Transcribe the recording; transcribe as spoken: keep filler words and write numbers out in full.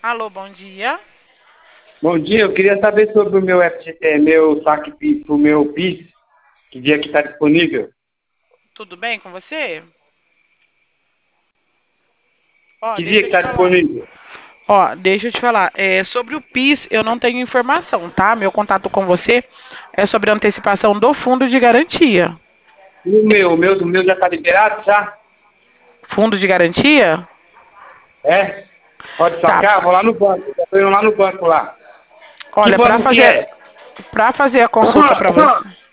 Alô, bom dia. Bom dia, eu queria saber sobre o meu F G T, meu saque PIS, o meu PIS, que dia que está disponível. Tudo bem com você? Ó, Que dia deixa que eu te está falar. disponível? Ó, deixa eu te falar. É, sobre o PIS, eu não tenho informação, tá? Meu contato com você é sobre a antecipação do fundo de garantia. E o meu, o meu, o meu já está liberado, já? Fundo de garantia? É? Pode Tá. sacar? Vou lá no banco, estou indo lá no banco lá. Que Olha, para banco que fazer é? para fazer a consulta para você.